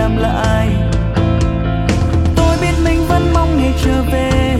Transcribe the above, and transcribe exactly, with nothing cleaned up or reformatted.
làm lại. Tôi biết mình vẫn mong ngày trở về,